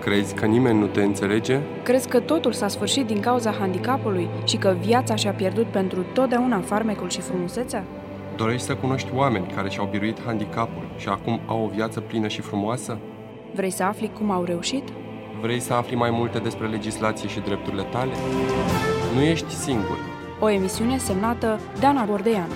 Crezi că nimeni nu te înțelege? Crezi că totul s-a sfârșit din cauza handicapului și că viața și-a pierdut pentru totdeauna farmecul și frumusețea? Dorești să cunoști oameni care și-au biruit handicapul și acum au o viață plină și frumoasă? Vrei să afli cum au reușit? Vrei să afli mai multe despre legislație și drepturile tale? Nu ești singur. O emisiune semnată Dana Bordeanu.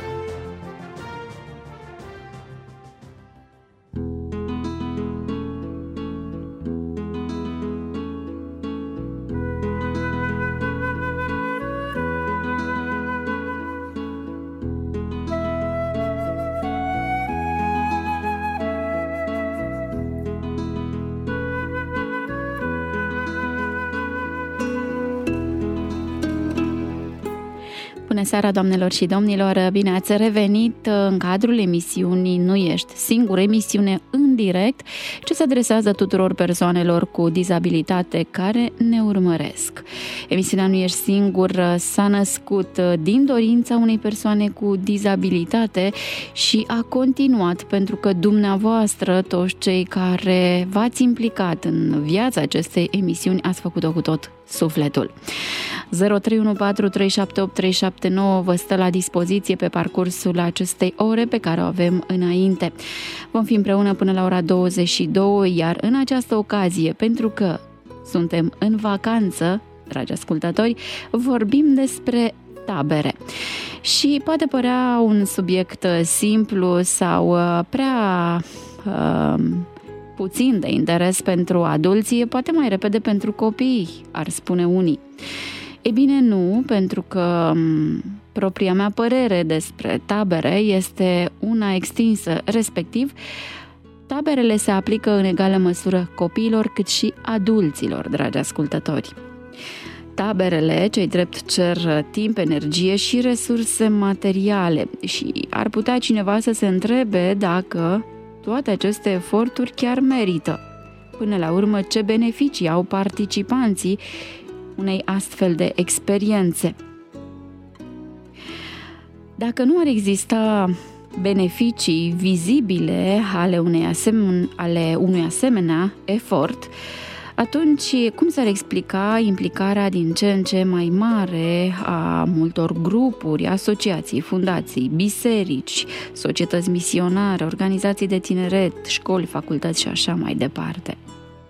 Bună seara, doamnelor și domnilor! Bine ați revenit în cadrul emisiunii Nu ești singur, emisiune în direct ce se adresează tuturor persoanelor cu dizabilitate care ne urmăresc. Emisiunea Nu ești singur s-a născut din dorința unei persoane cu dizabilitate și a continuat pentru că dumneavoastră, toți cei care v-ați implicat în viața acestei emisiuni, ați făcut-o cu tot sufletul. 0314378379 vă stă la dispoziție pe parcursul acestei ore pe care o avem înainte. Vom fi împreună până la ora 22, iar în această ocazie, pentru că suntem în vacanță, dragi ascultători, vorbim despre tabere. Și poate părea un subiect simplu sau prea puțin de interes pentru adulții, poate mai repede pentru copii, ar spune unii. E bine, nu, pentru că propria mea părere despre tabere este una extinsă, respectiv, taberele se aplică în egală măsură copiilor cât și adulților, dragi ascultători. Taberele, cei drept, cer timp, energie și resurse materiale și ar putea cineva să se întrebe dacă toate aceste eforturi chiar merită. Până la urmă, ce beneficii au participanții unei astfel de experiențe? Dacă nu ar exista beneficii vizibile ale unui asemenea efort, atunci cum s-ar explica implicarea din ce în ce mai mare a multor grupuri, asociații, fundații, biserici, societăți misionare, organizații de tineret, școli, facultăți și așa mai departe?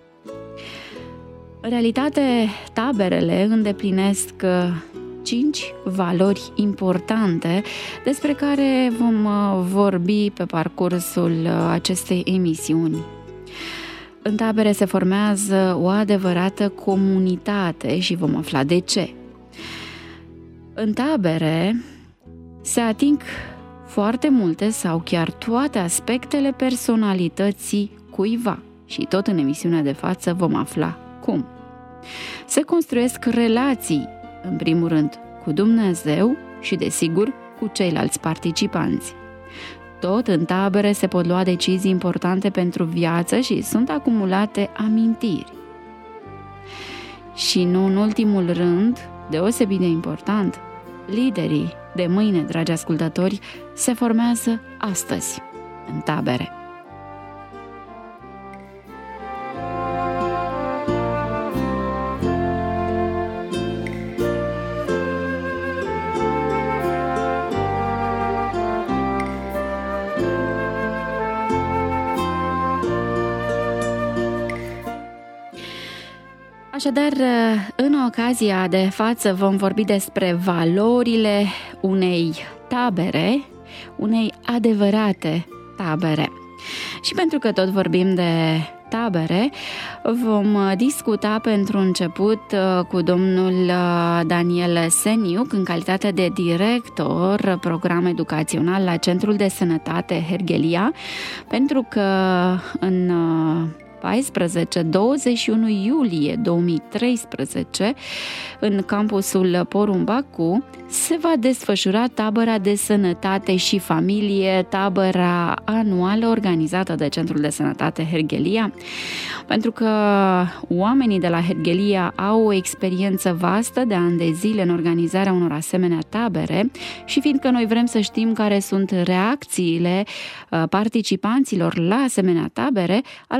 În realitate, taberele îndeplinesc 5 valori importante despre care vom vorbi pe parcursul acestei emisiuni. În tabere se formează o adevărată comunitate și vom afla de ce. În tabere se ating foarte multe sau chiar toate aspectele personalității cuiva și tot în emisiunea de față vom afla cum. Se construiesc relații, în primul rând, cu Dumnezeu și, desigur, cu ceilalți participanți. Tot în tabere se pot lua decizii importante pentru viață și sunt acumulate amintiri. Și nu în ultimul rând, deosebit de important, liderii de mâine, dragi ascultători, se formează astăzi, în tabere. Așadar, în ocazia de față vom vorbi despre valorile unei tabere, unei adevărate tabere. Și pentru că tot vorbim de tabere, vom discuta pentru început cu domnul Daniel Seniuc în calitate de director program educațional la Centrul de Sănătate Herghelia, pentru că în 14-21 iulie 2013, în campusul Porumbacu, se va desfășura tabăra de sănătate și familie, tabăra anuală organizată de Centrul de Sănătate Herghelia, pentru că oamenii de la Herghelia au o experiență vastă de ani de zile în organizarea unor asemenea tabere și fiindcă noi vrem să știm care sunt reacțiile participanților la asemenea tabere, alături de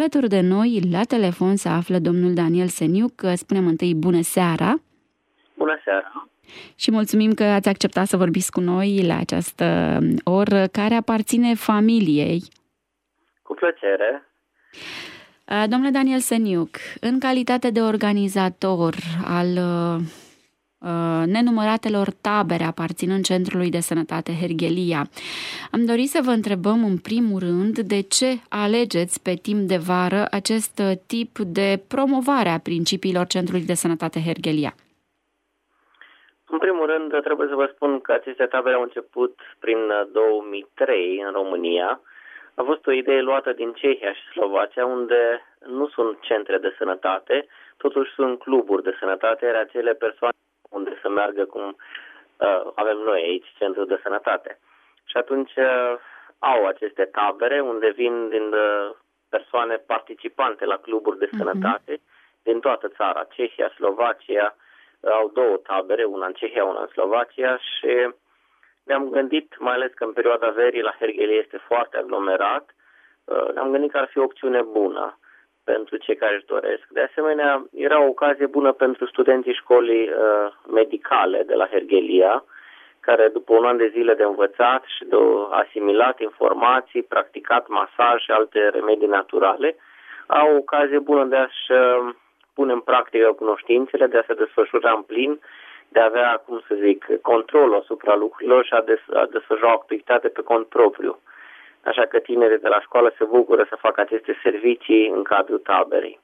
noi, la telefon, se află domnul Daniel Seniuc. Spunem întâi bună seara! Bună seara! Și mulțumim că ați acceptat să vorbiți cu noi la această oră care aparține familiei. Cu plăcere! Domnule Daniel Seniuc, în calitate de organizator al nenumăratelor tabere aparținând Centrului de Sănătate Herghelia, am dorit să vă întrebăm în primul rând de ce alegeți pe timp de vară acest tip de promovare a principiilor Centrului de Sănătate Herghelia. În primul rând, trebuie să vă spun că aceste tabere au început prin 2003 în România. A fost o idee luată din Cehia și Slovacia, unde nu sunt centre de sănătate, totuși sunt cluburi de sănătate, iar acele persoane unde să meargă cum avem noi aici, centrul de sănătate. Și atunci au aceste tabere unde vin din persoane participante la cluburi de sănătate din toată țara, Cehia, Slovacia. Au două tabere, una în Cehia, una în Slovacia și ne-am gândit, mai ales că în perioada verii la Herghelia este foarte aglomerat, ne-am gândit că ar fi o opțiune bună pentru cei care își doresc. De asemenea, era o ocazie bună pentru studenții școlii medicale de la Herghelia, care după un an de zile de învățat și de asimilat informații, practicat masaj și alte remedii naturale, au o ocazie bună de a-și pune în practică cunoștințele, de a se desfășura în plin, de a avea, cum să zic, control asupra lucrurilor și a desfășura o activitate pe cont propriu. Așa că tinerii de la școală se bucură să facă aceste servicii în cadrul taberei.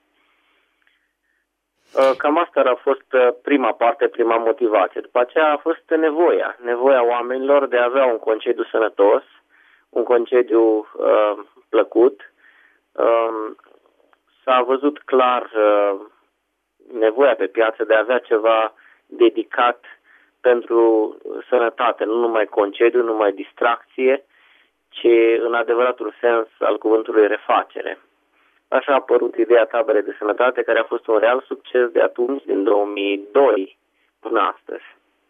Cam asta a fost prima parte, prima motivație. După aceea a fost nevoia oamenilor de a avea un concediu sănătos, un concediu plăcut. S-a văzut clar nevoia pe piață de a avea ceva dedicat pentru sănătate, nu numai concediu, nu numai distracție, ci în adevăratul sens al cuvântului refacere. Așa a apărut ideea taberei de sănătate, care a fost un real succes de atunci, din 2002 până astăzi.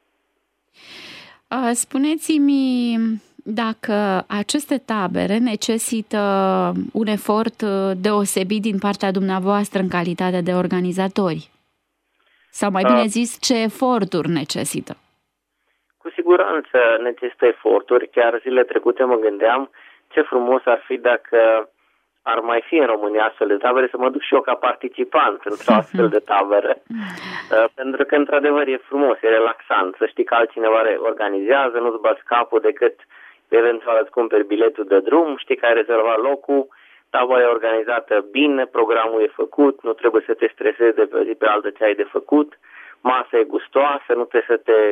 Spuneți-mi dacă aceste tabere necesită un efort deosebit din partea dumneavoastră în calitate de organizatori. Sau mai bine zis, ce eforturi necesită? Cu siguranță necesită eforturi. Chiar zilele trecute mă gândeam ce frumos ar fi dacă ar mai fi în România astfel de tabere, să mă duc și eu ca participant într-o astfel de tabără. Pentru că, într-adevăr, e frumos, e relaxant să știi că altcineva organizează, nu-ți bați capul decât eventual îți cumperi biletul de drum, știi că ai rezervat locul, tabăra e organizată bine, programul e făcut, nu trebuie să te stresezi de pe o zi pe altă ce ai de făcut, masa e gustoasă, nu trebuie să te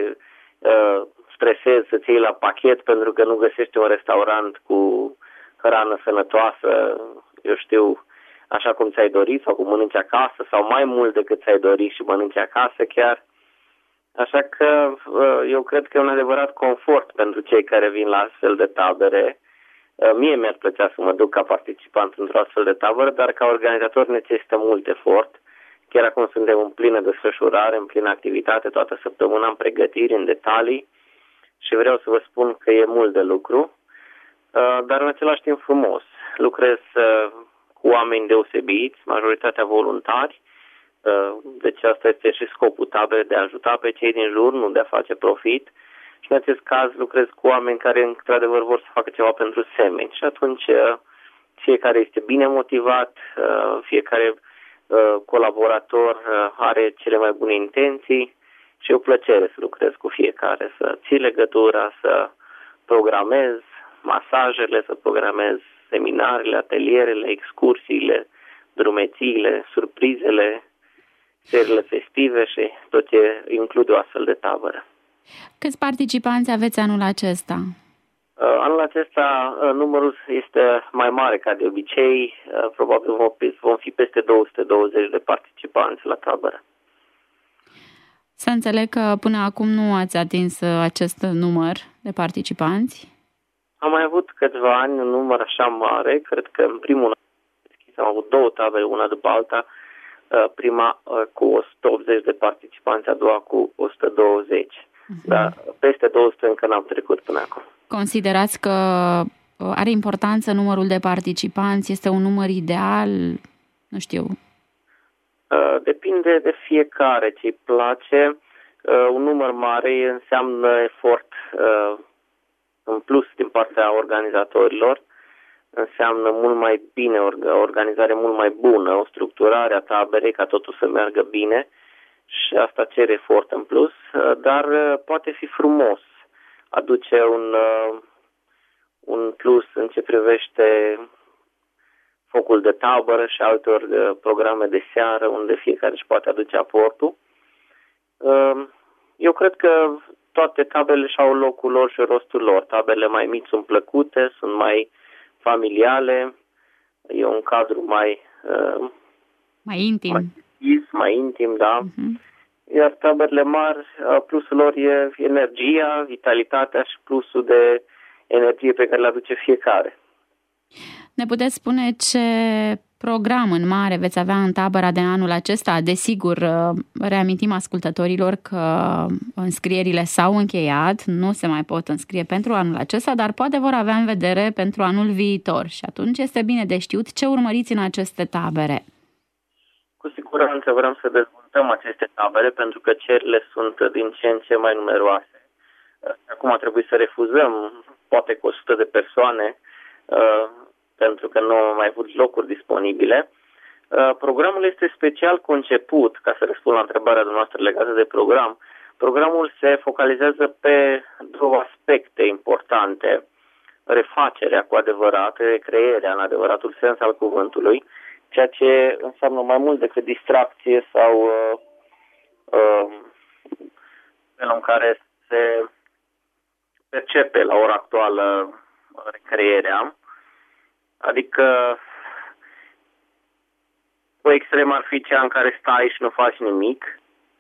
stresezi să-ți iei la pachet pentru că nu găsești un restaurant cu hrană sănătoasă, eu știu, așa cum ți-ai dorit sau cum mănânci acasă sau mai mult decât ți-ai dorit și mănânci acasă chiar. Așa că eu cred că e un adevărat confort pentru cei care vin la astfel de tabere. Mie mi-ar plăcea să mă duc ca participant într-o astfel de tabără, dar ca organizator necesită mult efort. Chiar acum suntem în plină desfășurare, în plină activitate, toată săptămâna în pregătiri, în detalii și vreau să vă spun că e mult de lucru, dar în același timp frumos. Lucrez cu oameni deosebiți, majoritatea voluntari, deci asta este și scopul taberei, de a ajuta pe cei din jur, nu de a face profit. Și în acest caz lucrez cu oameni care într-adevăr vor să facă ceva pentru semeni. Și atunci fiecare este bine motivat, fiecare colaborator are cele mai bune intenții și e o plăcere să lucrez cu fiecare, să ții legătura, să programez masajele, să programez seminariile, atelierele, excursiile, drumețiile, surprizele, serile festive și tot ce include o astfel de tabără. Câți participanți aveți anul acesta? Anul acesta numărul este mai mare ca de obicei, probabil vom fi peste 220 de participanți la tabără. Să înțeleg că până acum nu ați atins acest număr de participanți? Am mai avut câțiva ani un număr așa mare, cred că în primul an am avut două tabere, una după alta, prima cu 180 de participanți, a doua cu 120. Dar peste 200 încă n-am trecut până acum. Considerați că are importanță numărul de participanți? Este un număr ideal? Nu știu. Depinde de fiecare ce îi place. Un număr mare înseamnă efort în plus din partea organizatorilor, înseamnă mult mai bine, o organizare mult mai bună, o structurare a taberei ca totul să meargă bine și asta cere efort în plus, dar poate fi frumos, aduce un plus în ce privește focul de tabără și altor programe de seară unde fiecare își poate aduce aportul. Eu cred că toate taberele și-au locul lor și rostul lor. Taberele mai mici sunt plăcute, sunt mai familiale, e un cadru mai intim. Mai intim, da. Iar taberele mari, plusul lor e energia, vitalitatea și plusul de energie pe care le aduce fiecare. Ne puteți spune ce program în mare veți avea în tabăra de anul acesta? Desigur, reamintim ascultătorilor că înscrierile s-au încheiat, nu se mai pot înscrie pentru anul acesta, dar poate vor avea în vedere pentru anul viitor și atunci este bine de știut ce urmăriți în aceste tabere. Cu siguranță vrem să dezvoltăm aceste tabere pentru că cererile sunt din ce în ce mai numeroase. Acum trebuie să refuzăm poate cu 100 de persoane pentru că nu am mai avut locuri disponibile. Programul este special conceput, ca să răspund la întrebarea dumneavoastră legată de program. Programul se focalizează pe două aspecte importante. Refacerea cu adevărat, recreerea în adevăratul sens al cuvântului, ceea ce înseamnă mai mult decât distracție sau felul în care se percepe la ora actuală recreerea. Adică o extremă ar fi cea în care stai și nu faci nimic,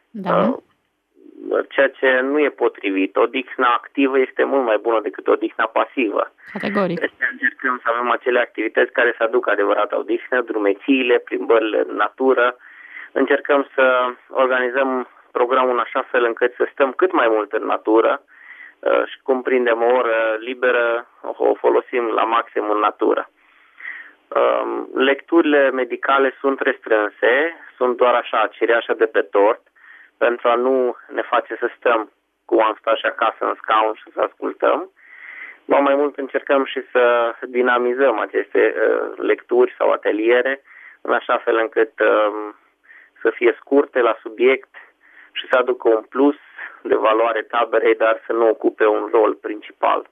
ceea ce nu e potrivit. Odihna activă este mult mai bună decât odihna pasivă. Categoric. Deci încercăm să avem acele activități care să aducă adevărată odihnă, drumețiile, plimbările în natură. Încercăm să organizăm programul în așa fel încât să stăm cât mai mult în natură și cum prindem o oră liberă, o folosim la maxim în natură. Lecturile medicale sunt restrânse, sunt doar așa, cireașa de pe tort, pentru a nu ne face să stăm cum am stat și acasă în scaun și să ascultăm. Mai mult încercăm și să dinamizăm aceste lecturi sau ateliere în așa fel încât să fie scurte la subiect și să aducă un plus de valoare taberei, dar să nu ocupe un rol principal.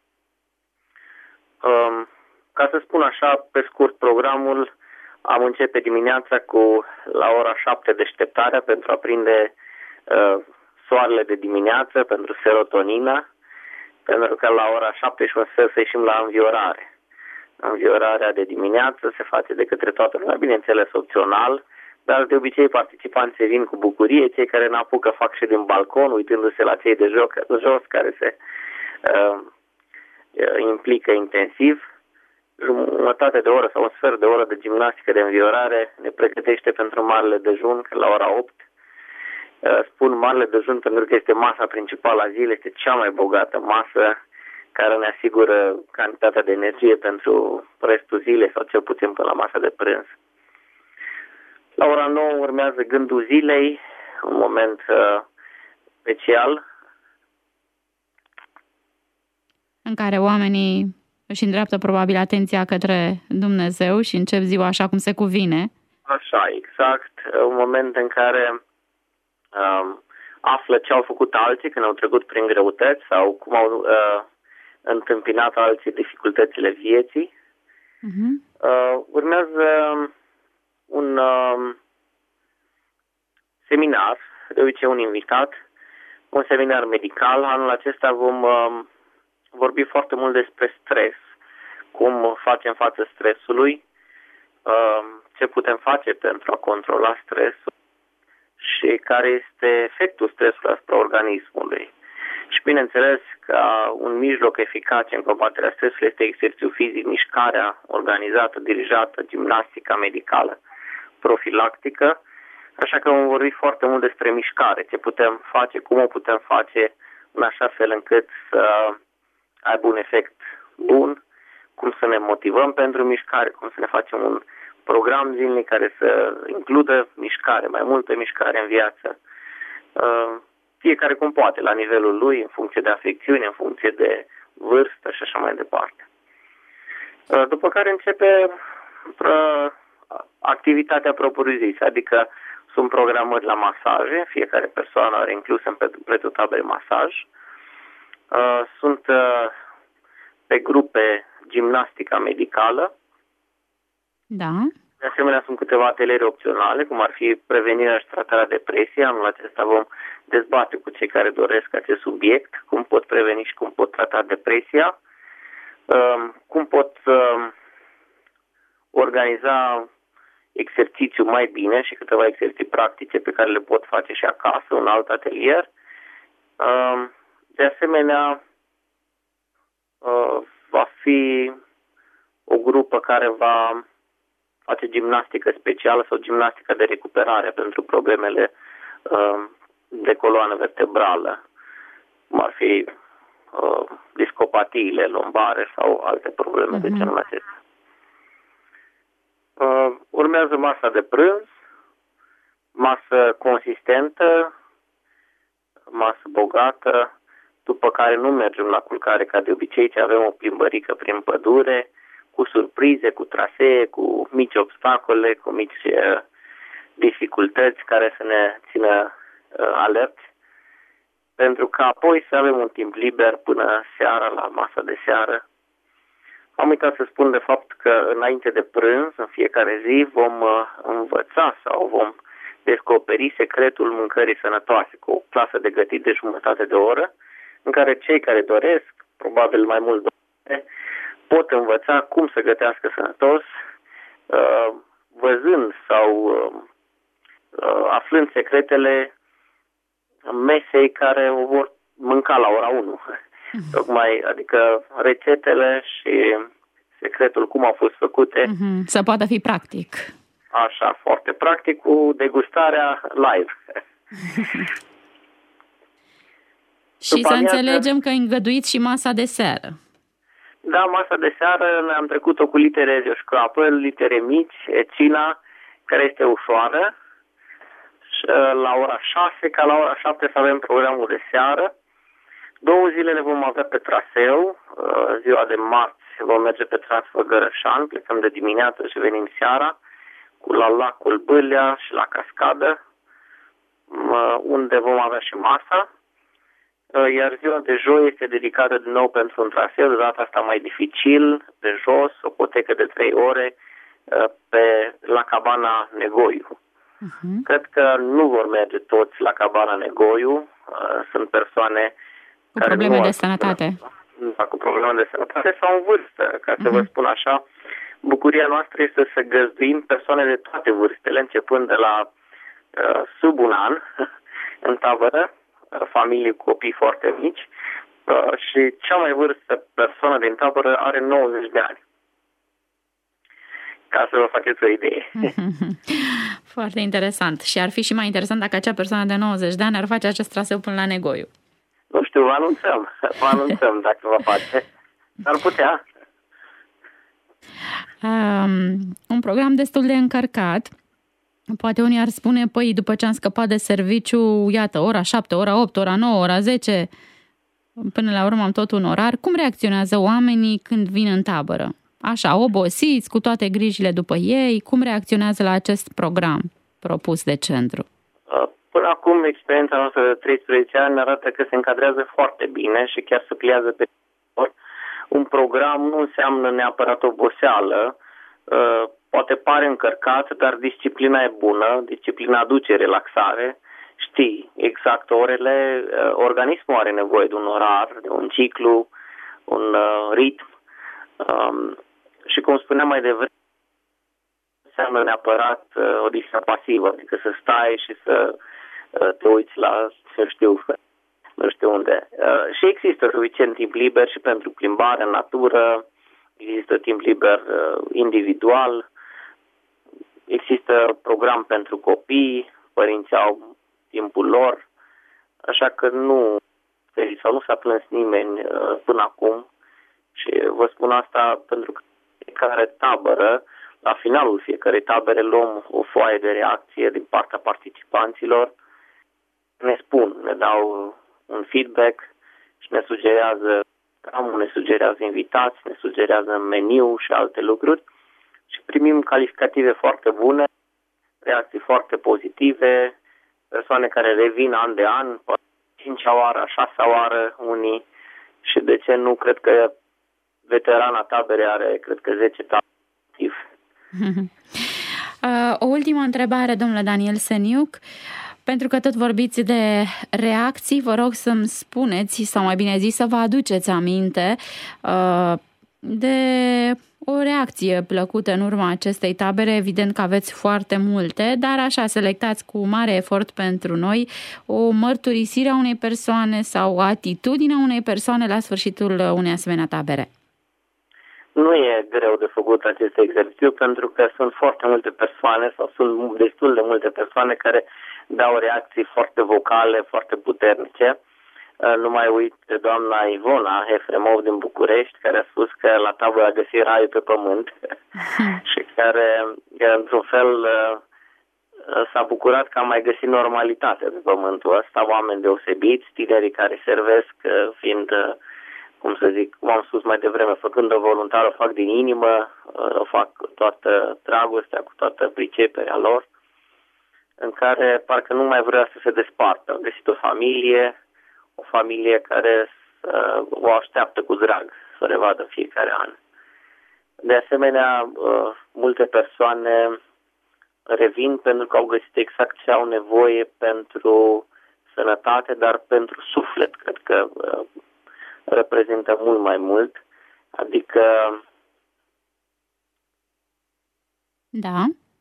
Ca să spun așa, pe scurt, programul am începe dimineața la ora 7 deșteptarea pentru a prinde soarele de dimineață, pentru serotonină, pentru că la ora 7 și un sfert să ieșim la înviorare. Înviorarea de dimineață se face de către toată lumea, bineînțeles opțional, dar de obicei participanții vin cu bucurie, cei care n-apucă fac și din balcon, uitându-se la cei de jos care se implică intensiv. Jumătate de oră sau un sfert de oră de gimnastică de înviorare ne pregătește pentru marele dejun la ora 8. Spun marele dejun pentru că este masa principală a zilei, este cea mai bogată masă care ne asigură cantitatea de energie pentru restul zilei sau cel puțin până la masa de prânz. La ora 9 urmează gândul zilei, un moment special în care oamenii își îndreaptă probabil atenția către Dumnezeu și încep ziua așa cum se cuvine. Așa, exact. Un moment în care află ce au făcut alții când au trecut prin greutăți sau cum au întâmpinat alții dificultățile vieții. Urmează un seminar, de obicei un invitat, un seminar medical. Anul acesta vom vorbi foarte mult despre stres, cum facem față stresului, ce putem face pentru a controla stresul și care este efectul stresului asupra organismului. Și bineînțeles, ca un mijloc eficace în combaterea stresului este exercițiul fizic, mișcarea organizată, dirijată, gimnastica medicală, profilactică. Așa că vom vorbi foarte mult despre mișcare, ce putem face, cum o putem face în așa fel încât să aibă un efect bun, cum să ne motivăm pentru mișcare, cum să ne facem un program zilnic care să includă mișcare, mai multă mișcare în viață. Fiecare cum poate, la nivelul lui, în funcție de afecțiune, în funcție de vârstă și așa mai departe. După care începe activitatea propriu-zisă, adică sunt programări la masaje, fiecare persoană are inclus în prețul taberei masaj. Sunt pe grupe gimnastica medicală. Da. De asemenea, sunt câteva ateliere opționale, cum ar fi prevenirea și tratarea depresiei. Anul acesta vom dezbate cu cei care doresc acest subiect, cum pot preveni și cum pot trata depresia, cum pot organiza exercițiu mai bine și câteva exerciții practice pe care le pot face și acasă, un alt atelier. De asemenea, va fi o grupă care va face gimnastică specială sau gimnastică de recuperare pentru problemele de coloană vertebrală, cum ar fi discopatiile lombare sau alte probleme de genul acesta. Urmează masa de prânz, masă consistentă, masă bogată, după care nu mergem la culcare ca de obicei, ci avem o plimbărică prin pădure, cu surprize, cu trasee, cu mici obstacole, cu mici dificultăți care să ne țină alerți, pentru că apoi să avem un timp liber până seara, la masa de seară. Am uitat să spun de fapt că înainte de prânz, în fiecare zi, vom învăța sau vom descoperi secretul mâncării sănătoase, cu o clasă de gătit de jumătate de oră, în care cei care doresc, probabil mai mult doresc, pot învăța cum să gătească sănătos, văzând sau aflând secretele mesei care o vor mânca la ora 1. Tocmai, adică rețetele și secretul cum au fost făcute. Să poată fi practic. Așa, foarte practic, cu degustarea live. Și să înțelegem că îngăduiți și masa de seară. Da, masa de seară ne-am trecut-o cu litere de școapă, litere mici, cina, care este ușoară. Și la ora 6, ca la ora 7 să avem programul de seară. 2 zile le vom avea pe traseu. Ziua de marți vom merge pe Transfăgărășan, plecăm de dimineață și venim seara, la lacul Bâlea și la cascadă, unde vom avea și masa. Iar ziua de joi este dedicată din nou pentru un traseu, de data asta mai dificil, de jos, o potecă de 3 ore, la cabana Negoiu. Cred că nu vor merge toți la cabana Negoiu, sunt persoane cu probleme de sănătate. Cu probleme de sănătate sau în vârstă, ca să vă spun așa. Bucuria noastră este să găzduim persoane de toate vârstele, începând de la sub un an în tabără, familii cu copii foarte mici, și cea mai vârstă persoană din tabără are 90 de ani. Ca să vă faceți o idee. Foarte interesant. Și ar fi și mai interesant dacă acea persoană de 90 de ani ar face acest traseu până la Negoiu. Nu știu, vă anunțăm dacă va face. Ar putea. Un program destul de încărcat. Poate unii ar spune, păi, după ce am scăpat de serviciu, iată, ora 7, ora 8, ora 9, ora 10, până la urmă am tot un orar. Cum reacționează oamenii când vin în tabără? Așa, obosiți, cu toate grijile după ei, cum reacționează la acest program propus de centru? Până acum, experiența noastră de 13 ani arată că se încadrează foarte bine și chiar se pliază pe ori. Un program nu înseamnă neapărat oboseală, poate pare încărcat, dar disciplina e bună, disciplina aduce relaxare, știi exact orele, organismul are nevoie de un orar, de un ciclu, un ritm. Și cum spuneam mai devreme, înseamnă neapărat o distracție pasivă, adică să stai și să te uiți la, nu știu unde. Și există suficient timp liber și pentru plimbare în natură, există timp liber individual, există program pentru copii, părinții au timpul lor, așa că nu s-a plâns nimeni până acum. Și vă spun asta pentru că fiecare tabără la finalul fiecărei tabere luăm o foaie de reacție din partea participanților. Ne dau un feedback și ne sugerează invitați, ne sugerează meniu și alte lucruri și primim calificative foarte bune, reacții foarte pozitive, persoane care revin an de an, 5-a oară, 6-a oară unii și de ce nu, cred că veterana tabere are, cred că 10 tabere. O ultimă întrebare, domnule Daniel Seniuc. Pentru că tot vorbiți de reacții, vă rog să-mi spuneți, sau mai bine zis, să vă aduceți aminte de o reacție plăcută în urma acestei tabere. Evident că aveți foarte multe, dar așa, selectați cu mare efort pentru noi o mărturisire a unei persoane sau atitudinea unei persoane la sfârșitul unei asemenea tabere. Nu e greu de făcut acest exercițiu pentru că sunt foarte multe persoane sau sunt destul de multe persoane care dau reacții foarte vocale, foarte puternice. Nu mai uit de doamna Ivona Hefremov din București, care a spus că la tabără a găsit raiul pe pământ și care, într-un fel, s-a bucurat că a mai găsit normalitate pe pământul ăsta, oameni deosebiți, tinerii care servesc fiind, cum să zic, cum am spus mai devreme, făcând-o voluntar, o fac din inimă, o fac cu toată dragostea, cu toată priceperea lor, în care parcă nu mai vrea să se despartă. Au găsit o familie care o așteaptă cu drag să o revadă fiecare an. De asemenea, multe persoane revin pentru că au găsit exact ce au nevoie pentru sănătate, dar pentru suflet. Cred că reprezintă mult mai mult. Adică da.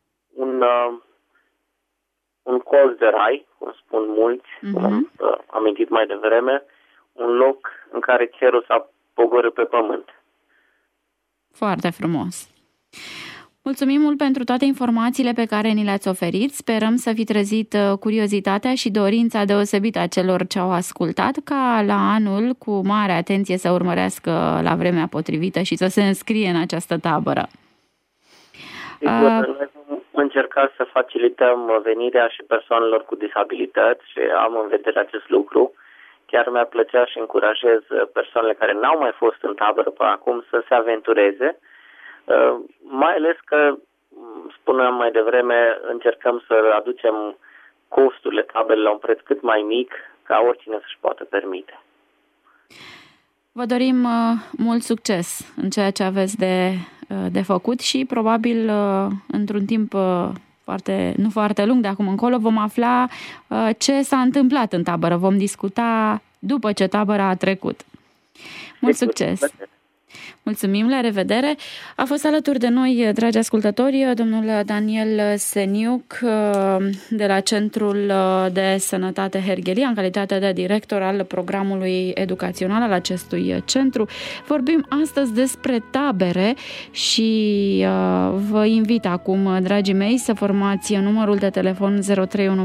Un colț de rai, cum spun mulți, cum am amintit mai devreme, un loc în care cerul s-a pogorât pe pământ. Foarte frumos. Mulțumim mult pentru toate informațiile pe care ni le-ați oferit. Sperăm să fi trezit curiozitatea și dorința deosebită a celor ce au ascultat, ca la anul, cu mare atenție, să urmărească la vremea potrivită și să se înscrie în această tabără. Sigur, noi vom încerca să facilităm venirea și persoanelor cu disabilități și am în vedere acest lucru. Chiar mi-ar plăcea și încurajez persoanele care n-au mai fost în tabără până acum să se aventureze, mai ales că, spuneam mai devreme, încercăm să aducem costurile tabelei la un preț cât mai mic, ca oricine să-și poată permite. Vă dorim mult succes în ceea ce aveți de făcut și probabil într-un timp nu foarte lung de acum încolo vom afla ce s-a întâmplat în tabără. Vom discuta după ce tabăra a trecut. Mult succes! Mulțumim, la revedere! A fost alături de noi, dragi ascultători, domnul Daniel Seniuc de la Centrul de Sănătate Herghelia, în calitate de director al programului educațional al acestui centru. Vorbim astăzi despre tabere și vă invit acum, dragii mei, să formați numărul de telefon 0314378379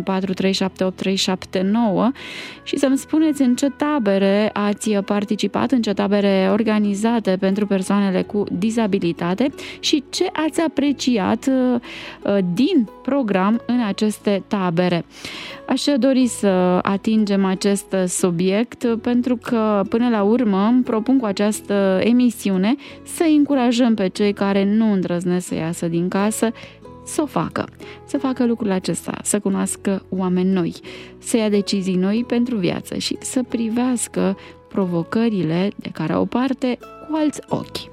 și să-mi spuneți în ce tabere ați participat, în ce tabere organizate pentru persoanele cu dizabilitate și ce ați apreciat din program în aceste tabere. Aș dori să atingem acest subiect pentru că, până la urmă, îmi propun cu această emisiune să încurajăm pe cei care nu îndrăznesc să iasă din casă să facă lucrul acesta, să cunoască oameni noi, să ia decizii noi pentru viață și să privească provocările de care au parte cu alți ochi.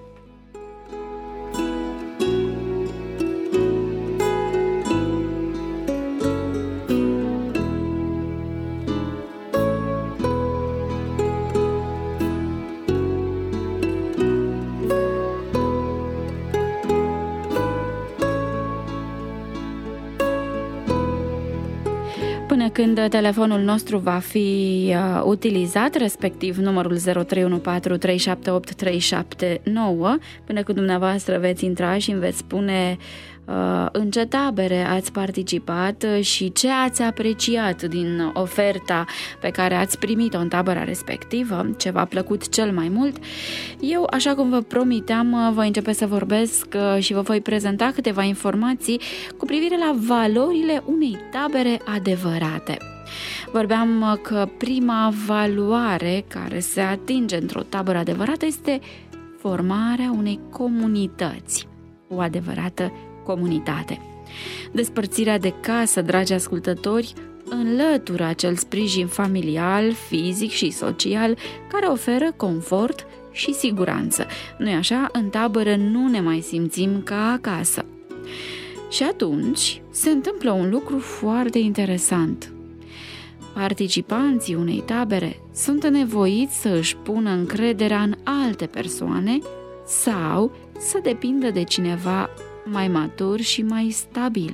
Când telefonul nostru va fi utilizat, respectiv numărul 0314378379, până când dumneavoastră veți intra și îmi veți spune În ce tabere ați participat și ce ați apreciat din oferta pe care ați primit-o în tabăra respectivă, ce v-a plăcut cel mai mult. Eu, așa cum vă promiteam, voi începe să vorbesc și vă voi prezenta câteva informații cu privire la valorile unei tabere adevărate. Vorbeam că prima valoare care se atinge într-o tabără adevărată este formarea unei comunități, o adevărată comunitate. Despărțirea de casă, dragi ascultători, înlătură acel sprijin familial, fizic și social care oferă confort și siguranță. Nu-i așa? În tabără nu ne mai simțim ca acasă. Și atunci se întâmplă un lucru foarte interesant. Participanții unei tabere sunt nevoiți să își pună încrederea în alte persoane sau să depindă de cineva mai matur și mai stabil.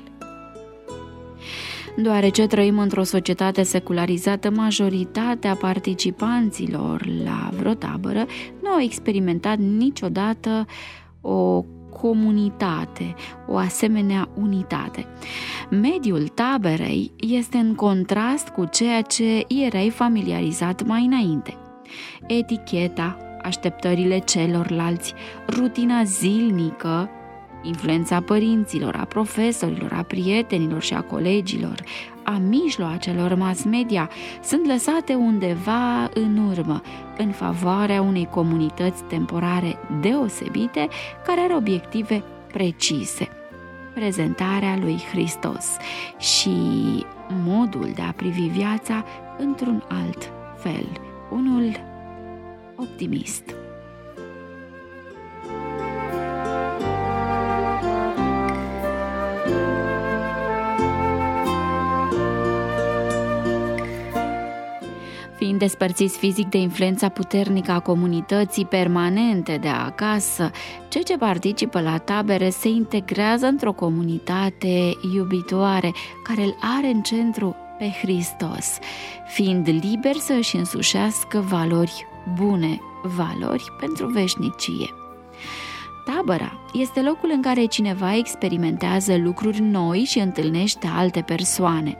Deoarece trăim într-o societate secularizată, majoritatea participanților la vreo tabără nu au experimentat niciodată o comunitate, o asemenea unitate. Mediul taberei este în contrast cu ceea ce erai familiarizat mai înainte. Eticheta, așteptările celorlalți, rutina zilnică, influența părinților, a profesorilor, a prietenilor și a colegilor, a mijloacelor mass media sunt lăsate undeva în urmă, în favoarea unei comunități temporare deosebite, care are obiective precise. Prezentarea lui Hristos și modul de a privi viața într-un alt fel, unul optimist. Fiind despărțiți fizic de influența puternică a comunității permanente de acasă, cei ce participă la tabere se integrează într-o comunitate iubitoare care îl are în centru pe Hristos, fiind liber să își însușească valori bune, valori pentru veșnicie. Tabăra este locul în care cineva experimentează lucruri noi și întâlnește alte persoane.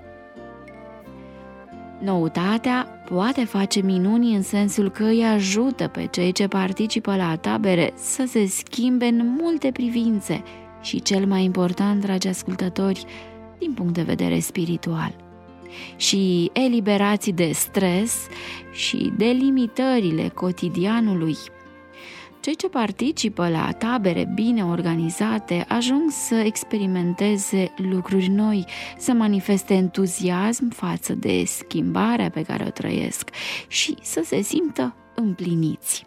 Noutatea poate face minuni în sensul că îi ajută pe cei ce participă la tabere să se schimbe în multe privințe și, cel mai important, dragi ascultători, din punct de vedere spiritual. Și eliberați de stres și de limitările cotidianului. Cei ce participă la tabere bine organizate ajung să experimenteze lucruri noi, să manifeste entuziasm față de schimbarea pe care o trăiesc și să se simtă împliniți.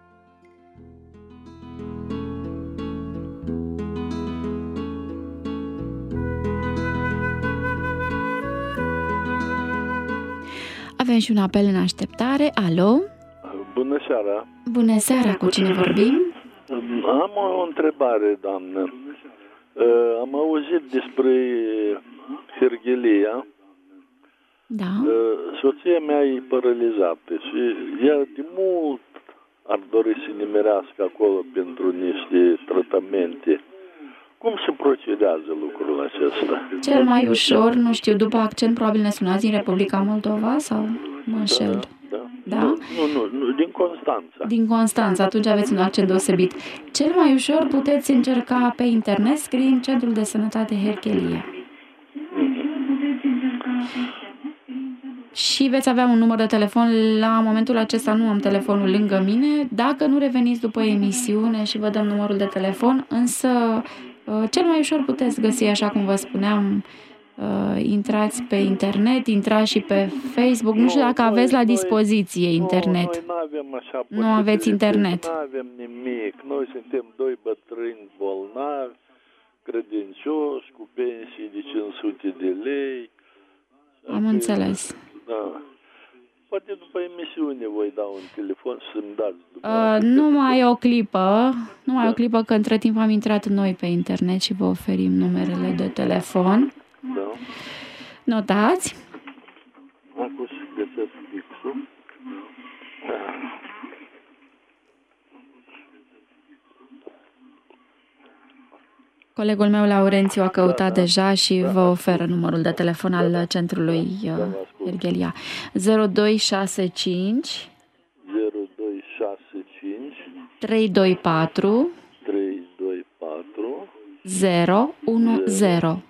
Avem și un apel în așteptare. Alo? Bună seara! Bună seara! Cu cine vorbim? Am o întrebare, doamnă. Am auzit despre Herghelia. Da. Soția mea e paralizată și ea de mult ar dori să nimerească acolo pentru niște tratamente. Cum se procedează lucrul acesta? Cel mai ușor, nu știu, după accent probabil ne sunați din Republica Moldova sau mă înșel? Da? Nu, din Constanța. Din Constanța, atunci aveți un accent deosebit. Cel mai ușor puteți încerca pe internet, scriind Centrul de Sănătate Herghelia. Și veți avea un număr de telefon. La momentul acesta nu am telefonul lângă mine. Dacă nu reveniți după emisiune și vă dăm numărul de telefon, însă cel mai ușor puteți găsi, așa cum vă spuneam, intrați pe internet, intrați și pe Facebook. Nu știu dacă aveți la dispoziție internet. Noi nu avem așa. Nu aveți internet. Nu avem nimic. Noi suntem doi bătrâni bolnavi, credincioși, cu pensii de 500 de lei. Am înțeles. Da. Poate după emisiune voi da un telefon să-mi dați. Numai o clipă, că între timp am intrat noi pe internet și vă oferim numerele de telefon. Da. Notați? Acum să găsesc fixul. Colegul meu, Laurențiu, a căutat deja și vă oferă numărul de telefon al centrului Herghelia. 0265 324 010.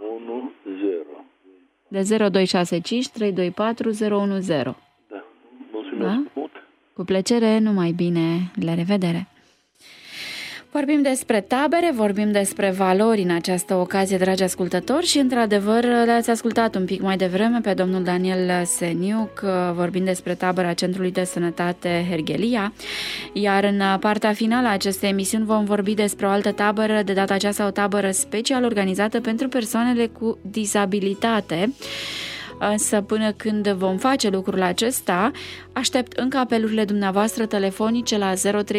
De 0265 324 010. Da. Mulțumesc mult. Cu plăcere, numai bine, la revedere. Vorbim despre tabere, vorbim despre valori în această ocazie, dragi ascultători, și într-adevăr le-ați ascultat un pic mai devreme pe domnul Daniel Seniuc vorbind despre tabăra Centrului de Sănătate Herghelia, iar în partea finală a acestei emisiuni vom vorbi despre o altă tabără, de data aceasta o tabără special organizată pentru persoanele cu dizabilitate. Însă până când vom face lucrul acesta, aștept încă apelurile dumneavoastră telefonice la 0314378379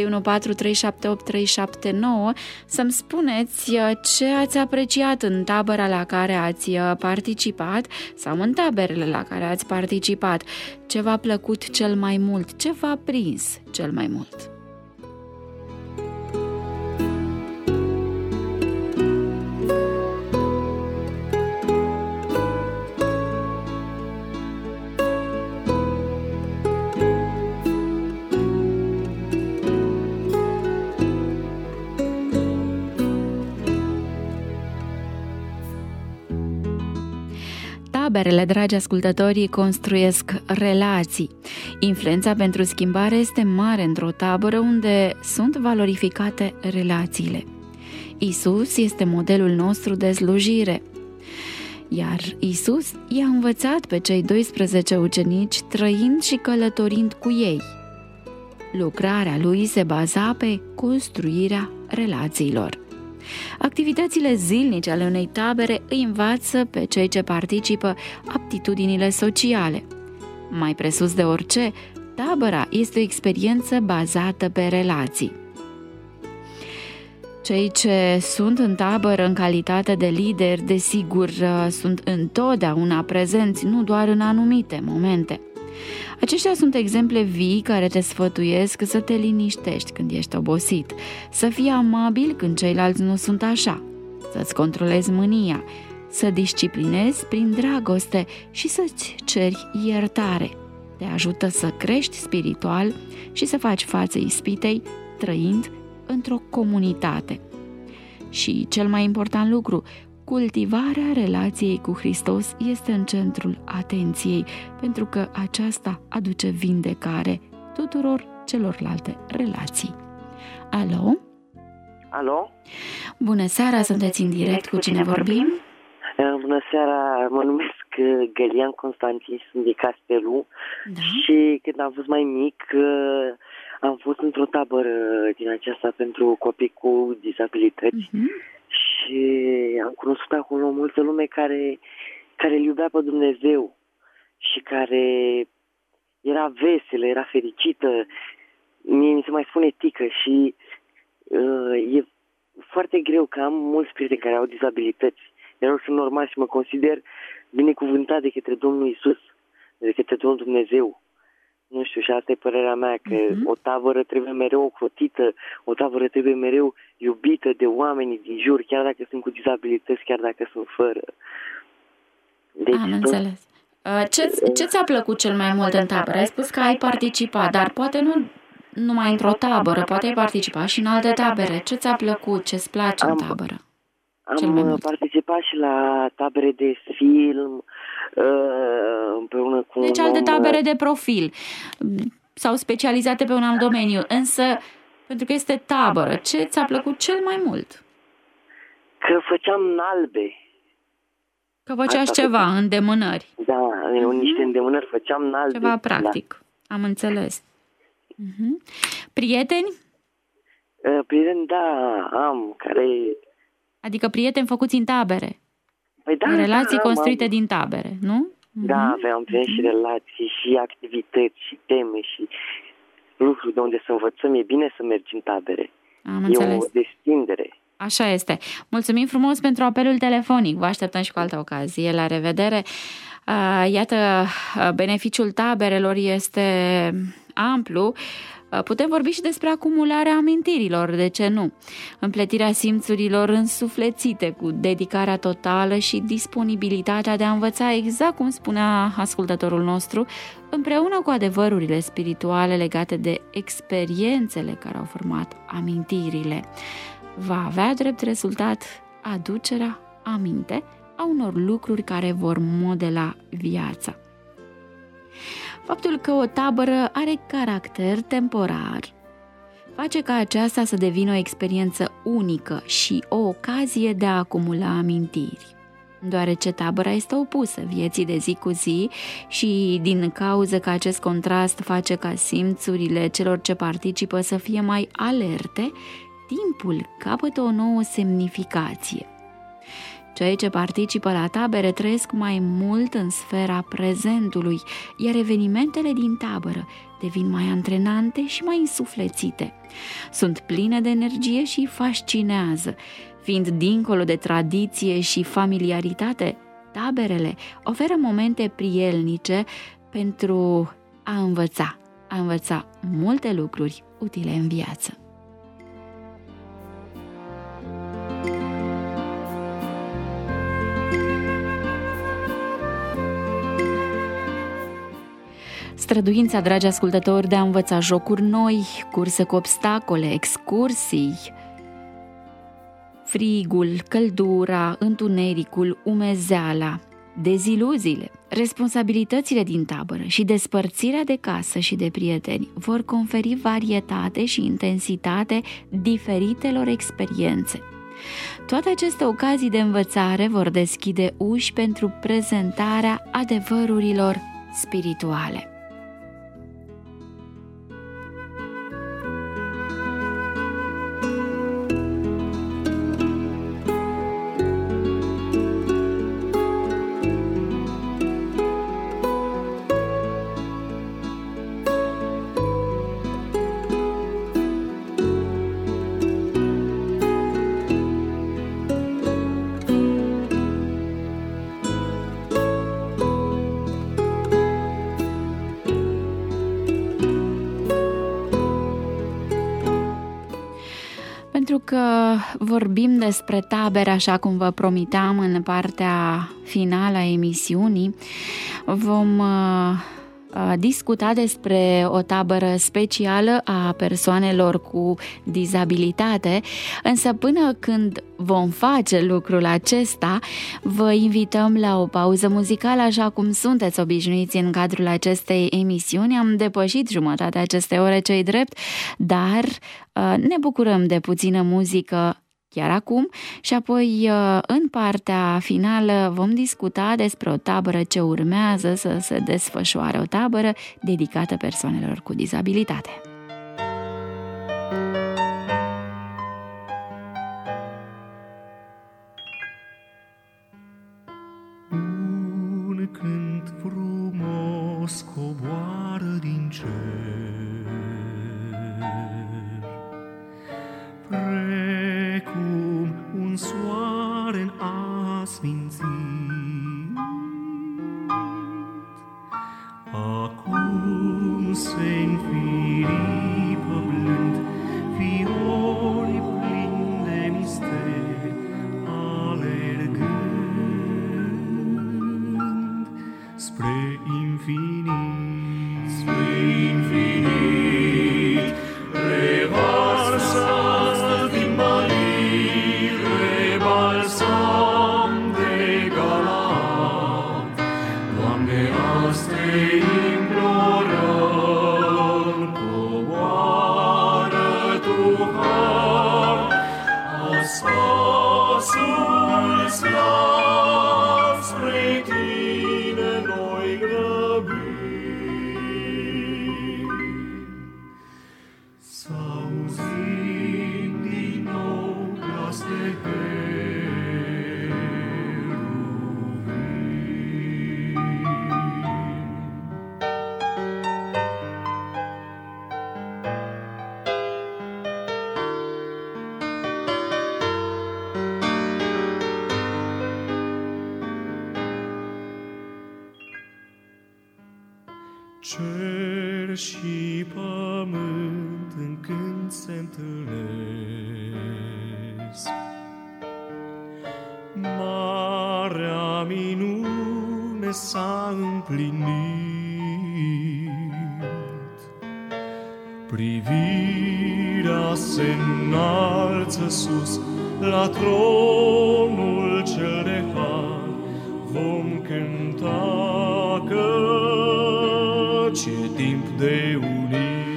să-mi spuneți ce ați apreciat în tabăra la care ați participat sau în taberele la care ați participat, ce v-a plăcut cel mai mult, ce v-a prins cel mai mult. Taberele, dragi ascultători, construiesc relații. Influența pentru schimbare este mare într-o tabără unde sunt valorificate relațiile. Isus este modelul nostru de slujire, iar Isus i-a învățat pe cei 12 ucenici trăind și călătorind cu ei. Lucrarea lui se baza pe construirea relațiilor. Activitățile zilnice ale unei tabere îi învață pe cei ce participă aptitudinile sociale. Mai presus de orice, tabăra este o experiență bazată pe relații. Cei ce sunt în tabără în calitate de lideri, desigur, sunt întotdeauna prezenți, nu doar în anumite momente. Aceștia sunt exemple vii care te sfătuiesc să te liniștești când ești obosit, să fii amabil când ceilalți nu sunt așa, să-ți controlezi mânia, să disciplinezi prin dragoste și să-ți ceri iertare. Te ajută să crești spiritual și să faci față ispitei trăind într-o comunitate. Și cel mai important lucru, cultivarea relației cu Hristos este în centrul atenției, pentru că aceasta aduce vindecare tuturor celorlalte relații. Alo? Alo? Bună seara, sunteți în direct, cu cine vorbim? Bună seara, mă numesc Gălian Constantin, sunt de Castelu. Da. Și când am fost mai mic, am fost într-o tabără din aceasta pentru copii cu dizabilități. Și am cunoscut acolo multă lume care îl iubea pe Dumnezeu și care era veselă, era fericită. Mie mi se mai spune tică și e foarte greu că am mulți prieteni care au dizabilități. Eu sunt normal și mă consider binecuvântat de către Domnul Iisus, de către Domnul Dumnezeu. Nu știu, și asta e părerea mea, că o tabără trebuie mereu ocrotită, o tabără trebuie mereu iubită de oamenii din jur, chiar dacă sunt cu dizabilități, chiar dacă sunt fără. Deci, am înțeles. Ce ți-a plăcut cel mai mult în tabără? Ai spus că ai participat, dar poate nu numai într-o tabără, poate ai participat și în alte tabere. Ce ți-a plăcut? Ce-ți place în tabără? Am participat și la tabere de film, împreună cu... Deci alte tabere de profil sau specializate pe un alt domeniu, însă pentru că este tabără, ce ți-a plăcut cel mai mult? Că făceam nalbe. Că făceași ceva, îndemânări. Da, niște îndemânări, făceam nalbe. Ceva practic, da. Am înțeles. Prieteni? Prieteni, da, am, care... Adică prieteni făcuți în tabere. Păi da, relații construite din tabere, nu? Da, aveam și relații, și activități, și teme, și lucruri de unde să învățăm. E bine să mergi în tabere. Am înțeles. E o destindere. Așa este. Mulțumim frumos pentru apelul telefonic. Vă așteptăm și cu altă ocazie. La revedere. Iată, beneficiul taberelor este amplu. Putem vorbi și despre acumularea amintirilor, de ce nu? Împletirea simțurilor însuflețite cu dedicarea totală și disponibilitatea de a învăța, exact cum spunea ascultătorul nostru, împreună cu adevărurile spirituale legate de experiențele care au format amintirile. Va avea drept rezultat aducerea aminte a unor lucruri care vor modela viața. Faptul că o tabără are caracter temporar face ca aceasta să devină o experiență unică și o ocazie de a acumula amintiri. Deoarece tabăra este opusă vieții de zi cu zi și din cauza că acest contrast face ca simțurile celor ce participă să fie mai alerte, timpul capătă o nouă semnificație. Cei ce participă la tabere trăiesc mai mult în sfera prezentului, iar evenimentele din tabără devin mai antrenante și mai însuflețite. Sunt pline de energie și fascinează. Fiind dincolo de tradiție și familiaritate, taberele oferă momente prielnice pentru a învăța multe lucruri utile în viață. Străduința, dragi ascultători, de a învăța jocuri noi, curse cu obstacole, excursii, frigul, căldura, întunericul, umezeala, deziluziile, responsabilitățile din tabără și despărțirea de casă și de prieteni vor conferi varietate și intensitate diferitelor experiențe. Toate aceste ocazii de învățare vor deschide uși pentru prezentarea adevărurilor spirituale. Pentru că vorbim despre tabere, așa cum vă promiteam în partea finală a emisiunii, vom discuta despre o tabără specială a persoanelor cu dizabilitate, însă până când vom face lucrul acesta, vă invităm la o pauză muzicală, așa cum sunteți obișnuiți în cadrul acestei emisiuni. Am depășit jumătatea acestei ore, ce-i drept, dar ne bucurăm de puțină muzică chiar acum și apoi în partea finală vom discuta despre o tabără ce urmează să se desfășoare, o tabără dedicată persoanelor cu dizabilitate. Un cânt frumos coboară din cer, precum un soare în asfințit. Acum se înfiripă blând fiori plini de mister, alergând spre infinit. Spre infinit revarsă din mării, rebalsam de galant. Doamne, azi te implorăm, coboară Tu har, azi pasul slav spre Tine noi grăbim. S-auzim din nou glas de heruvim. Cer și pământ în când se întâlnesc, marea minune s-a împlinit. Privirea se înalță sus la tronul cel de har, vom cânta căci e timp de unit.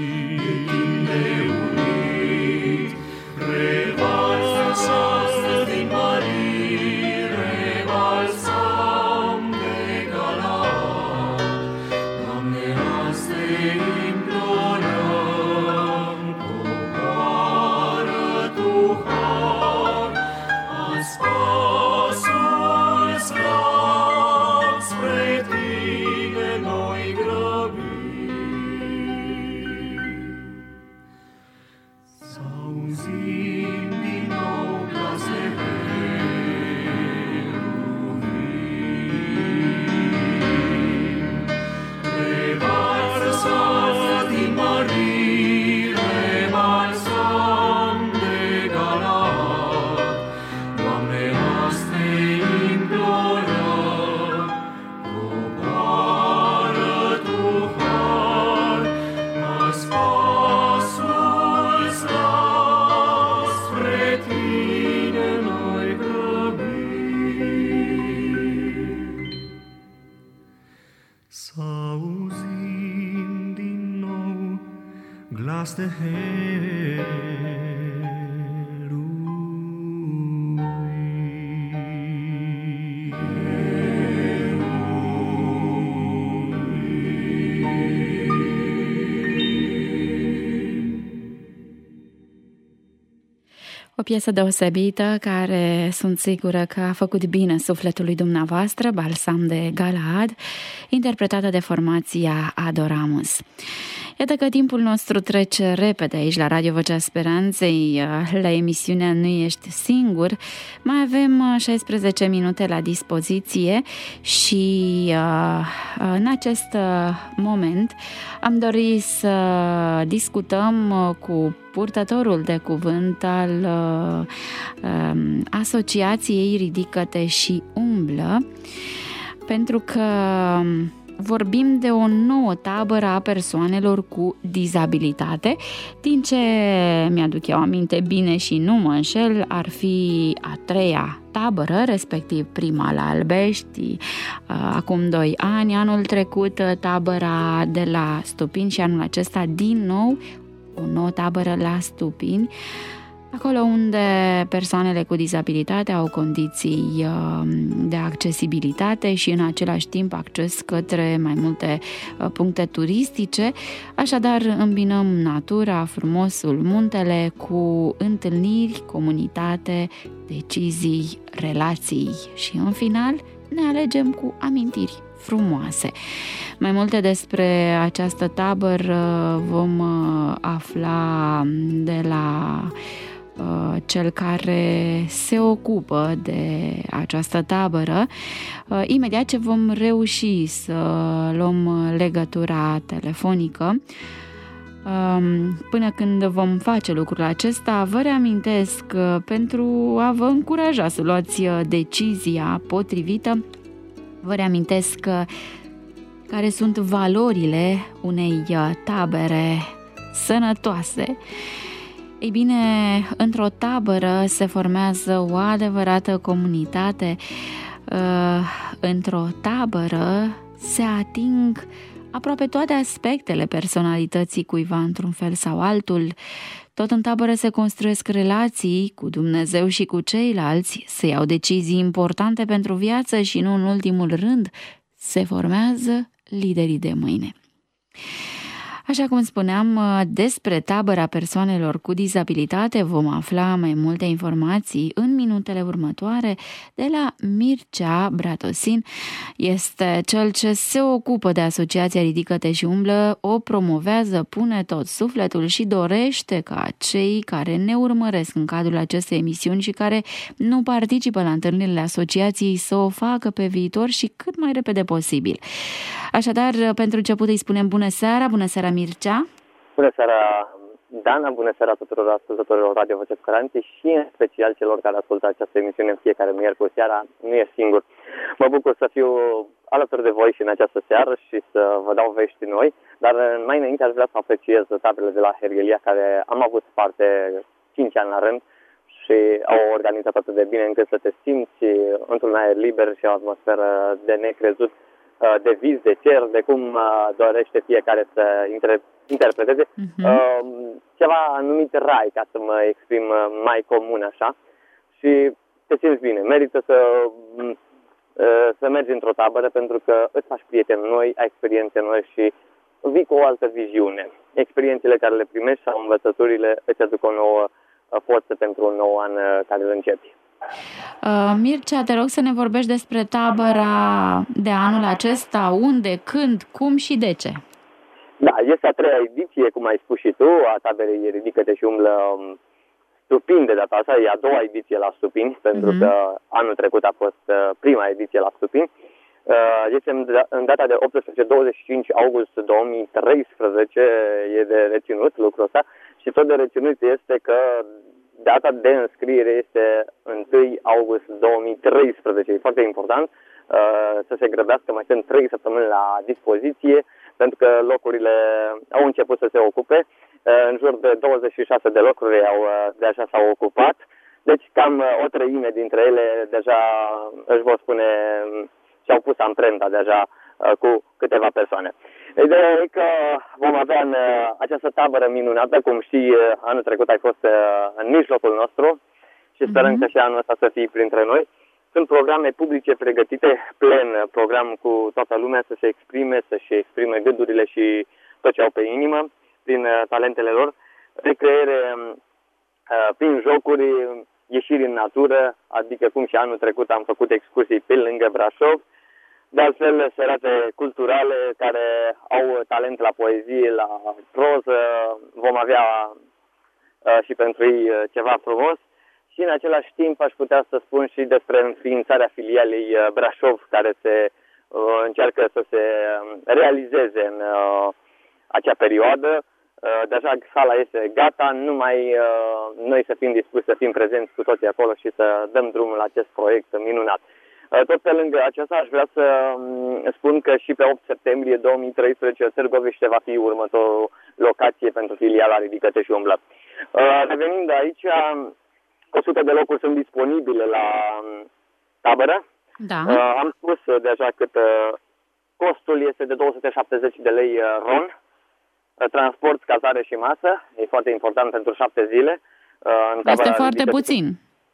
Revalsă astăzi din mării, revalsăm de Galaad. Doamne, azi te implorăm, coboară Tu har, azi pasul slav spre Tine noi grăbim. S-auzim din nou glas de heruvim. Revarsă din mării, revalsăm de Galaad. Doamne, azi te implorăm, coboară Tu har, azi pasul slav spre Tine noi grăbim. S-auzim din nou glas de O piesă deosebită care sunt sigură că a făcut bine sufletului dumneavoastră, Balsam de Galaad, interpretată de formația Adoramus. Iată că timpul nostru trece repede aici la Radio Vocea Speranței, la emisiunea Nu ești singur. Mai avem 16 minute la dispoziție și în acest moment am dorit să discutăm cu purtătorul de cuvânt al Asociației Ridică-te și Umblă, pentru că vorbim de o nouă tabără a persoanelor cu dizabilitate. Din ce mi-aduc eu aminte bine și nu mă înșel, ar fi a treia tabără, respectiv prima la Albești, acum 2 ani, anul trecut tabăra de la Stupini și anul acesta din nou o nouă tabără la Stupini, acolo unde persoanele cu dizabilitate au condiții de accesibilitate și în același timp acces către mai multe puncte turistice. Așadar, îmbinăm natura, frumosul, muntele cu întâlniri, comunitate, decizii, relații și în final ne alegem cu amintiri frumoase. Mai multe despre această tabără vom afla de la cel care se ocupă de această tabără, imediat ce vom reuși să luăm legătura telefonică. Până când vom face lucrul acesta, vă reamintesc că pentru a vă încuraja să luați decizia potrivită, vă reamintesc care sunt valorile unei tabere sănătoase. Ei bine, într-o tabără se formează o adevărată comunitate. Într-o tabără se ating aproape toate aspectele personalității cuiva într-un fel sau altul. Tot în tabără se construiesc relații cu Dumnezeu și cu ceilalți, se iau decizii importante pentru viață și, nu în ultimul rând, se formează liderii de mâine. Așa cum spuneam, despre tabăra persoanelor cu dizabilitate vom afla mai multe informații în minutele următoare de la Mircea Bratosin. Este cel ce se ocupă de Asociația Ridică-te și umblă, o promovează, pune tot sufletul și dorește ca cei care ne urmăresc în cadrul acestei emisiuni și care nu participă la întâlnirile asociației să o facă pe viitor și cât mai repede posibil. Așadar, pentru început îi spunem bună seara Mircea. Bună seara, Dana, bună seara tuturor ascultătorilor Radio Vocea Scoranței și în special celor care ascultă această emisiune în fiecare miercuri seara. Nu e singur. Mă bucur să fiu alături de voi și în această seară și să vă dau vești noi, dar mai înainte aș vrea să apreciez taberele de la Herghelia, care am avut parte 5 ani la rând și au organizat atât de bine încât să te simți într-un aer liber și o atmosferă de necrezut, de vis, de cer, de cum dorește fiecare să interpreteze. Ceva numit rai, ca să mă exprim mai comun așa, și te simți bine. Merită să mergi într-o tabără pentru că îți faci prieteni noi, ai experiențe noi și vii cu o altă viziune. Experiențele care le primești sau învățăturile îți aduc o nouă forță pentru un nou an care îl începi. Mircea, te rog să ne vorbești despre tabăra de anul acesta, unde, când, cum și de ce. Da, este a 3-a ediție, cum ai spus și tu, a taberei Ridică-te și umblă Stupini de data asta, e a 2-a ediție la Stupini, pentru că anul trecut a fost prima ediție la Stupini. Este în data de 18-25 august 2013, e de reținut lucrul ăsta și tot de reținut este că data de înscriere este 1 august 2013. E foarte important să se grăbească, mai sunt 3 săptămâni la dispoziție, pentru că locurile au început să se ocupe. În jur de 26 de locuri deja s-au ocupat. Deci cam o treime dintre ele deja își vor spune și-au pus amprenta deja cu câteva persoane. Ideea e că vom avea în această tabără minunată, cum știi, anul trecut ai fost în mijlocul nostru și sperăm că și anul ăsta să fii printre noi. Sunt programe publice pregătite, plen program cu toată lumea să se exprime, să-și exprime gândurile și tot ce au pe inimă prin talentele lor, recreere prin jocuri, ieșiri în natură, adică cum și anul trecut am făcut excursii pe lângă Brașov, de altfel serate culturale care au talent la poezie, la proză, vom avea și pentru ei ceva frumos. Și în același timp aș putea să spun și despre înființarea filialei Brașov, care se încearcă să se realizeze în acea perioadă. Deja sala este gata, numai noi să fim dispuși să fim prezenți cu toții acolo și să dăm drumul la acest proiect minunat. Tot pe lângă aceasta aș vrea să spun că și pe 8 septembrie 2013 Târgoviște va fi următoarea locație pentru filiala Ridică-te și umblă. Revenind aici, 100 de locuri sunt disponibile la tabără. Da. Am spus deja cât costul este de 270 de lei RON. Transport, cazare și masă. E foarte important pentru 7 zile. Este foarte puțin.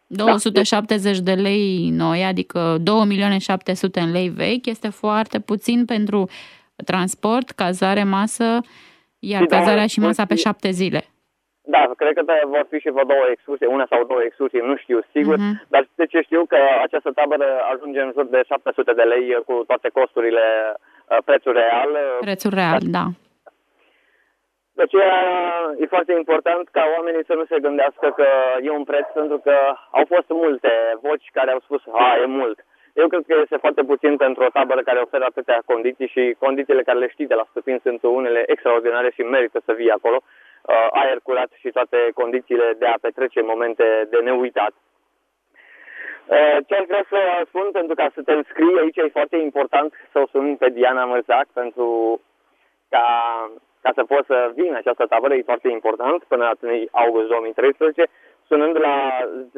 270 de lei noi, adică 2.700.000 în lei vechi, este foarte puțin pentru transport, cazare, masă, iar cazarea și masa pe 7 zile. Da, cred că vor fi și vreo 2 excursii, una sau 2 excursii, nu știu sigur, dar de ce știu că această tabără ajunge în jur de 700 de lei cu toate costurile, prețul real. Prețul real, da. De aceea e foarte important ca oamenii să nu se gândească că e un preț, pentru că au fost multe voci care au spus, e mult. Eu cred că este foarte puțin pentru o tabără care oferă atâtea condiții și condițiile care le știi de la Stupini sunt unele extraordinare și merită să vii acolo. Aer curat și toate condițiile de a petrece momente de neuitat. Ce aș vrea să spun, pentru ca să te înscrii aici, e foarte important să o suni pe Diana Mărzac, pentru ca să poți să vii în această tabără, e foarte important, până la 1 august 2013, sunând la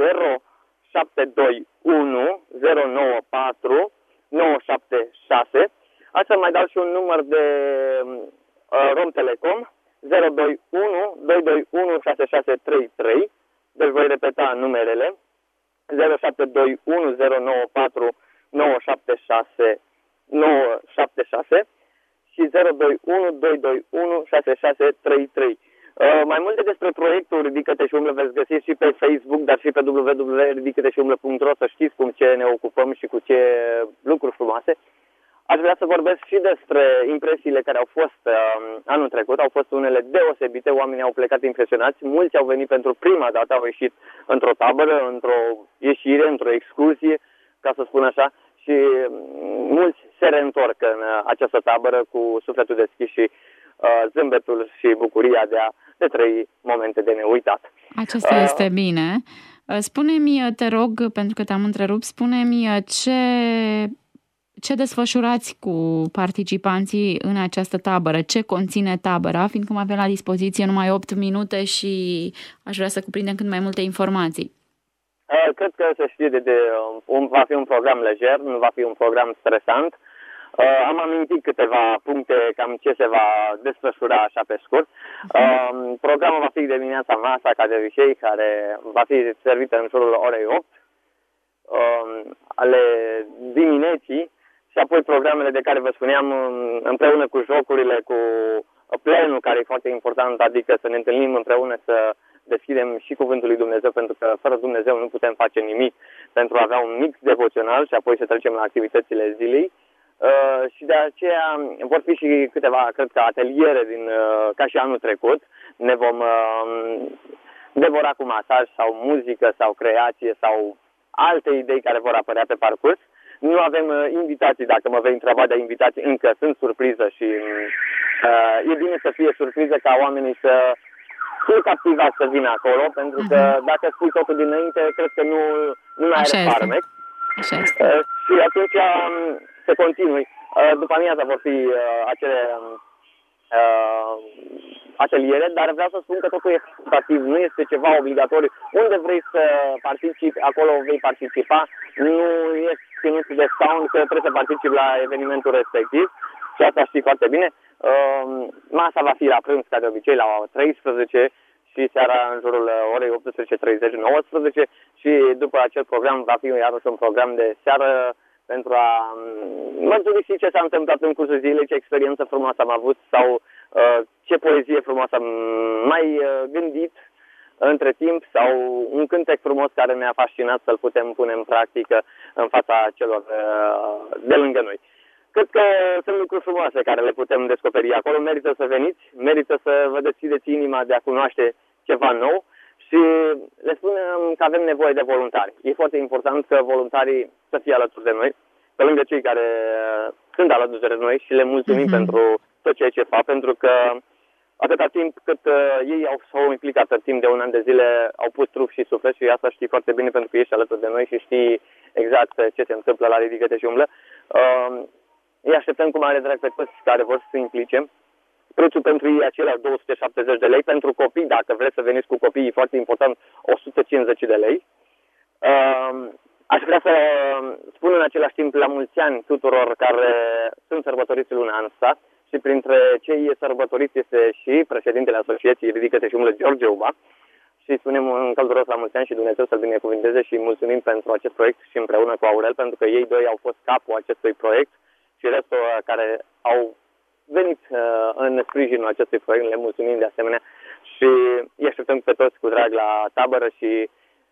0721 094 976. Aș să mai dau și un număr de Rom Telecom, 021 221 6633, deci voi repeta numerele, 0721 094 976 și 021 221 6633. Mai multe despre proiectul Ridică-te și umblă veți găsi și pe Facebook, dar și pe www.ridicăteșiumblă.ro, să știți cum ce ne ocupăm și cu ce lucruri frumoase. Aș vrea să vorbesc și despre impresiile care au fost anul trecut. Au fost unele deosebite, oamenii au plecat impresionați, mulți au venit pentru prima dată, au ieșit într-o tabără, într-o ieșire, într-o excursie, ca să spun așa, și mulți se reîntorc în această tabără cu sufletul deschis și zâmbetul și bucuria de trăi momente de neuitat. Acesta este bine. Spune-mi, te rog, pentru că te-am întrerupt, spune-mi ce desfășurați cu participanții în această tabără? Ce conține tabăra? Fiindcă mai avem la dispoziție numai 8 minute și aș vrea să cuprindem cât mai multe informații. Cred că se știe va fi un program lejer, nu va fi un program stresant. Am amintit câteva puncte cam ce se va desfășura așa pe scurt. Programul va fi dimineața masa, ca de obicei, care va fi servită în jurul orei 8 ale dimineții, și apoi programele de care vă spuneam, împreună cu jocurile, cu plenul, care e foarte important, adică să ne întâlnim împreună, să deschidem și Cuvântul lui Dumnezeu, pentru că fără Dumnezeu nu putem face nimic, pentru a avea un mix devoțional și apoi să trecem la activitățile zilei. Și de aceea vor fi și câteva, cred că, ateliere ca și anul trecut. Ne vom devora cu masaj sau muzică sau creație sau alte idei care vor apărea pe parcurs. Nu avem invitații, dacă mă vei întreba de invitații, încă sunt surpriză și e bine să fie surpriză ca oamenii să fie captivați să vină acolo, pentru că dacă spui totul dinainte, cred că nu mai are farmec. Și atunci se continui. După amiaza vor fi acele ateliere, dar vreau să spun că totul e facultativ, nu este ceva obligatoriu. Unde vrei să participi, acolo vei participa. Nu ești ținut de sound că trebuie să participi la evenimentul respectiv și asta știi foarte bine. Masa va fi la prânz, ca de obicei, la 13 și seara în jurul orei 18:30-19 și după acel program va fi iarăși un program de seară pentru a mărturisi ce s-a întâmplat în cursul zilei, ce experiență frumoasă am avut sau ce poezie frumoasă am mai gândit între timp sau un cântec frumos care ne-a fascinat să-l putem pune în practică în fața celor de lângă noi. Cred că sunt lucruri frumoase care le putem descoperi acolo. Merită să veniți, merită să vă deschideți inima de a cunoaște ceva nou și le spunem că avem nevoie de voluntari. E foarte important că voluntarii să fie alături de noi, pe lângă cei care sunt alături de noi și le mulțumim pentru tot ceea ce fac, pentru că atâta timp cât ei s-au implicat, atât timp de un an de zile, au pus trup și suflet și asta știi foarte bine pentru că ești alături de noi și știi exact ce se întâmplă la Ridică-te și umblă. Îi așteptăm cu mare drag pe toți care vor să se implice. Prețul pentru ei acela 270 de lei. Pentru copii, dacă vreți să veniți cu copiii, foarte important, 150 de lei. Aș vrea să spun în același timp la mulți ani tuturor care sunt sărbătoriți luna anul și printre cei sărbătoriți este și președintele Asociației Ridică-te și umblă, George Uba. Și spunem un călduros la mulți ani și Dumnezeu să-l binecuvânteze și mulțumim pentru acest proiect și împreună cu Aurel, pentru că ei doi au fost capul acestui proiect și restul care au venit în sprijinul acestui proiect, le mulțumim de asemenea și îi așteptăm pe toți cu drag la tabără și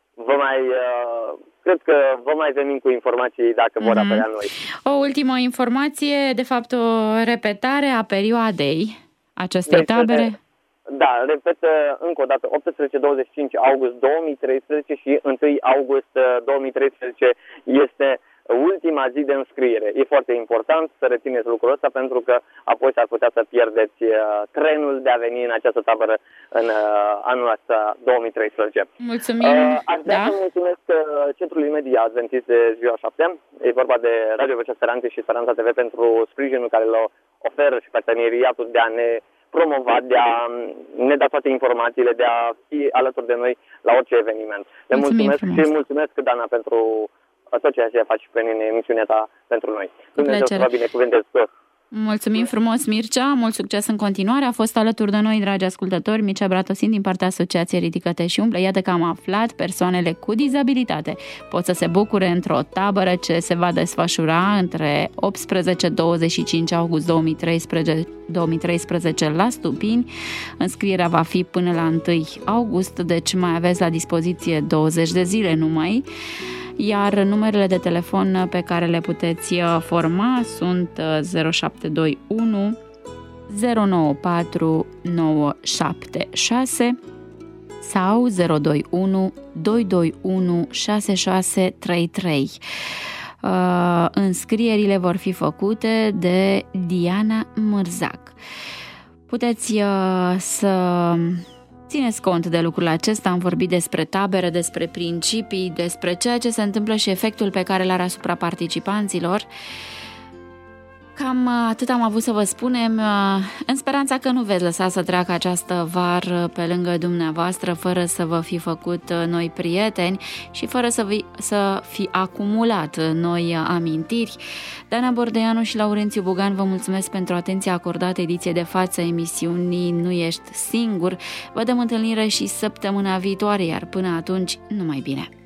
cred că vă mai venim cu informații dacă vor apărea noi. O ultimă informație, de fapt o repetare a perioadei acestei tabere. Da, repet încă o dată, 18-25 august 2013 și 1 august 2013 este ultima zi de înscriere. E foarte important să rețineți lucrul ăsta pentru că apoi s-ar putea să pierdeți trenul de a veni în această tabără în anul ăsta 2013. Mulțumim! Aș vrea să mulțumesc Centrului Media Adventist de Ziua 7. E vorba de Radio Vocea Speranței și Speranța TV pentru sprijinul care le oferă și parteneriatul de a ne promova, de a ne da toate informațiile, de a fi alături de noi la orice eveniment. Le mulțumesc și mulțumesc, Dana, pentru tot ceea ce faci prin emisiunea ta pentru noi. Dumnezeu să vă binecuvânteze toți. Mulțumim frumos, Mircea, mult succes în continuare. A fost alături de noi, dragi ascultători, Mircea Bratosin din partea Asociației Ridică-te și Umblă. Iată că am aflat, persoanele cu dizabilitate pot să se bucure într-o tabără ce se va desfășura între 18-25 august 2013 la Stupini. Înscrierea va fi până la 1 august, deci mai aveți la dispoziție 20 de zile numai. Iar numerele de telefon pe care le puteți forma sunt 0721 094 976 sau 021 221 6633. Înscrierile vor fi făcute de Diana Mărzac. Puteți să țineți cont de lucrul acesta, am vorbit despre tabere, despre principii, despre ceea ce se întâmplă și efectul pe care îl are asupra participanților. Cam atât am avut să vă spunem, în speranța că nu veți lăsa să treacă această vară pe lângă dumneavoastră fără să vă fi făcut noi prieteni și fără să fi acumulat noi amintiri. Dana Bordeanu și Laurențiu Bugan vă mulțumesc pentru atenția acordată ediției de față emisiunii Nu ești singur. Vă dăm întâlnire și săptămâna viitoare, iar până atunci, numai bine!